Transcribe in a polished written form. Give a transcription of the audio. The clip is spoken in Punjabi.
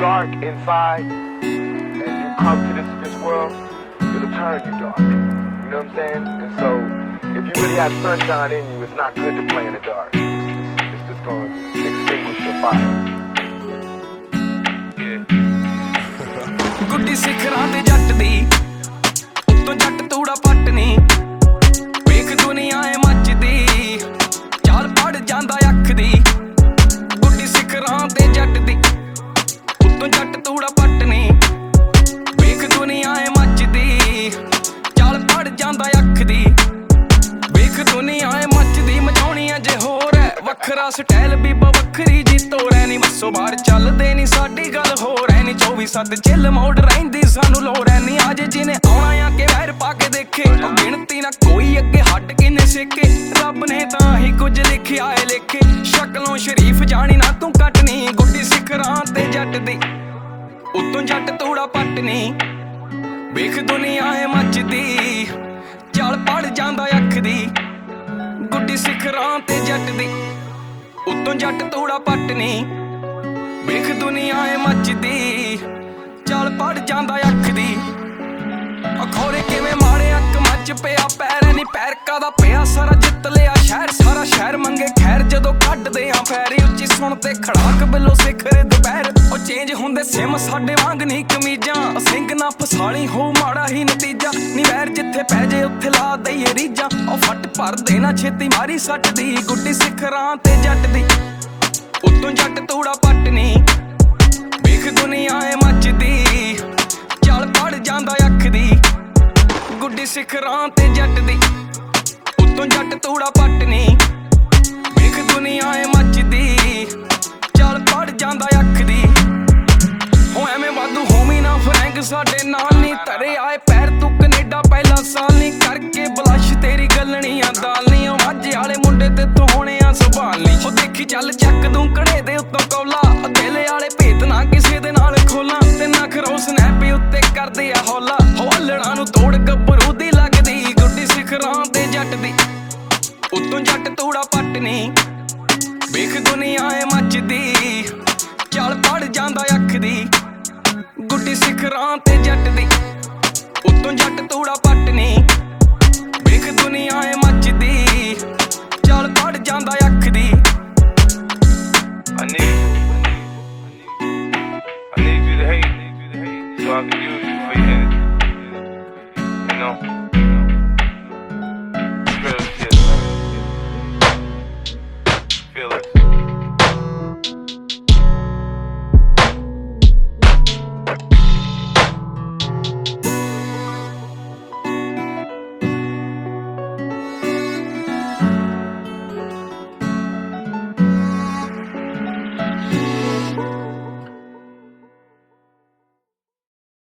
dark inside and you come to this world, it'll turn you dark. You know what I'm saying? And so if you really have sunshine in you, it's not good to play in the dark. It's just going to extinguish your fire. ਗੁੱਡੀ ਸਿਖਰਾਂ ਤੇ ਜੱਟ ਦੀ ਉੱਤੋਂ ਜੱਟ ਤੂੜਾ ਪੱਟ ਨੀ ਵੇਖ ਦੁਨੀਆ ਏ ਮੱਚਦੀ ਚਾਲ ਪੜ ਜਾਂਦਾ ਅੱਖ ਦੀ ਗੁੱਡੀ ਸਿਖਰਾਂ ਤੇ ਜੱਟ ਦੀ ਉੱਤੋਂ ਜੱਟ ਤੂੜਾ ਪੱਟ ਨੀ ਵੇਖ ਦੁਨੀਆ ਏ ਮੱਚਦੀ ਚਾਲ ਪੜ ਜਾਂਦਾ ਅੱਖ ਦੀ ਵੇਖ ਦੁਨੀਆ ਏ ਮੱਚਦੀ ਮਚਾਉਣੀ ਅਜੇ ਹੋਰ ਐ ਵੱਖਰਾ ਸਟਾਈਲ ਬੀਬਾ ਵੱਖਰੀ ਜੀ ਤੋਰ ਐ ਨੀ ਮੱਸੋ ਬਾਹਰ ਚੱਲਦੇ ਨੀ ਸਾਡੀ ਗੱਲ ਹੋਰ ਐ ਨੀ 24/7 ਚਿੱਲ ਮੋੜ ਰਹਿੰਦੀ ਸਾਨੂੰ ਲੋੜ ਐ ਨੀ ਅੱਜ ਜਿਹਨੇ ਆਉਣਾ ਆ ਕੇ ਵੈਰ ਪਾ ਕੇ ਦੇਖੇ ਗਿਣਤੀ ਨਾ ਕੋਈ ਅੱਗੇ ਹੱਟ ਕਿੰਨੇ ਸੇਕੇ ਰੱਬ ਨੇ ਤਾਂ ਹੀ ਕੁਝ ਲਿਖਿਆ ਏ ਲੇਖੇ ਸ਼ਕਲੋਂ ਸ਼ਰੀਫ ਜਾਣੀ ਨਾ ਤੂੰ ਕੱਟਣੀ ਗੁੱਡੀ ਸਿਖਰਾਂ ਤੇ ਜੱਟ ਦੀ ਉੱਤੋਂ ਜੱਟ ਤੂੜਾ ਪੱਟਣੀ ਵੇਖ ਦੁਨੀਆ ਏ ਮੱਚਦੀ ਚੱਲ ਪੜ ਜਾਂਦਾ ਅੱਖ ਦੀ ਗੁੱਡੀ ਸਿਖਰਾਂ ਤੇ ਜੱਟ ਦੀ ਉੱਤੋਂ ਜੱਟ ਤੂੜਾ ਪੱਟਣੀ ਵੇਖ ਦੁਨੀਆ ਏ ਮੱਚਦੀ ਚੱਲ ਪੜ ਜਾਂਦਾ ਅੱਖ ਦੀ ਅਖੌਰੇ ਕਿਵੇਂ ਮਾੜੇ ਅੱਖ ਮੱਚ ਪਿਆ ਪੈਰ ਨੀ ਪੈਰਕਾ ਦਾ ਪਿਆ ਸਾਰਾ ਜਿੱਤ ਲਿਆ ਸ਼ਹਿਰ ਸਾਰਾ ਸ਼ਹਿਰ ਮੰਗੇ ਖੈਰ ਜਦੋਂ ਕੱਢਦੇ ਆ ਫੈਰੀ ਉੱਚੀ ਸੁਣ ਤੇ ਖੜਾਕ ਬਿੱਲੋ ਸਿਖਰ ਦੁਪਹਿਰ ਉਹ ਚੇਂਜ ਹੁੰਦੇ ਸਿਮ ਸਾਡੇ ਵਾਂਗ ਨਹੀਂ ਕਮੀਜ਼ਾਂ ਸਿੰਘ ਨਾ ਫਸਾਲੀ ਹੋ ਮਾੜਾ ਹੀ ਨਤੀਜਾ ਨੀ ਵੈਰ ਜਿੱਥੇ ਪੈ ਜੇ ਉੱਥੇ ਲਾ ਦਈਏ ਰੀਜਾਂ ਉਹ ਫੱਟ ਭਰ ਦੇਣਾ ਛੇਤੀ ਮਾਰੀ ਸੱਟ ਦੀ ਗੁੱਡੀ ਸਿਖਰਾਂ ਤੇ ਜੱਟ ਦੀ ਉੱਤੋਂ ਜੱਟ ਤੂੜਾ ਪੱਟਣੀ ਵੇਖ ਦੁਨੀਆ ਏ ਮੱਚਦੀ ਚੱਲ ਪੜ ਜਾਂਦਾ ਅੱਖ ਦੀ ਗੁੱਡੀ ਸਿਖਰਾਂ ਤੇ ਜੱਟ ਦੀ ਉੱਤੋਂ ਜੱਟ ਤੂੜਾ ਪੱਟਣੀ ਵੇਖ ਦੁਨੀਆ ਏ ਮੱਚਦੀ ਚੱਲ ਪੜ ਜਾਂਦਾ ਅੱਖ ਦੀ ਹੋ ਐਵੇਂ ਵਾਧੂ ਹੋਮੀ ਨਾ ਫਰੈਂਕ ਸਾਡੇ ਨਾਲ ਨੀ ਧਰੇ ਆਏ ਪੈਰ ਤੂੰ ਕੈਨੇਡਾ ਪਹਿਲਾ ਸਾਲ ਨੀ ਕਰਕੇ ਬਲਸ਼ ਤੇਰੀ ਗੱਲਣੀਆਂ ਦਾਲ ਨੀ ਉਹ ਮਾਝੇ ਵਾਲੇ ਮੁੰਡੇ ਤੇ ਤੂੰ ਹੋਣੇ ਆ ਸੰਭਾਲ ਨੀ ਹੋ ਦੇਖੀ ਚੱਲ ਚੱਕ ਦੂੰ ਕੜੇ ਦੇ ਉੱਤੋਂ ਕੌਲਾ ਦਿਲ ਵਾਲੇ ਭੇਤ ਨਾ ਕਿਸੇ ਦੇ ਨਾਲ ਖੋਲਾਂ ਤੇ ਨਾ ਖਰੋ ਸਨੈਪ ਉੱਤੇ ਕਰਦੇ ਆ ਹੌਲਾ ਹੌਲਣਾ ਨੂੰ ਤੋੜ ਗੱਭਰੂ ਦੀ ਲੱਗਦੀ ਗੁੱਡੀ ਸਿਖਰਾਂ ਤੇ ਜੱਟ ਦੀ ਉੱਤੋਂ ਜੱਟ ਤੂੜਾ ਪੱਟਣੀ ਵੇਖ ਦੁਨੀਆ ਏ ਮੱਚਦੀ ਚੱਲ ਪੜ ਜਾਂਦਾ ਅੱਖ ਦੀ ਗੁੱਡੀ ਸਿਖਰਾਂ ਤੇ ਜੱਟ ਦੀ ਉੱਤੋਂ ਜੱਟ ਤੂੜਾ ਪੱਟਣੀ ਵੇਖ ਦੁਨੀਆ ਏ ਮੱਚਦੀ ਚੱਲ ਪੜ ਜਾਂਦਾ ਅੱਖ ਦੀ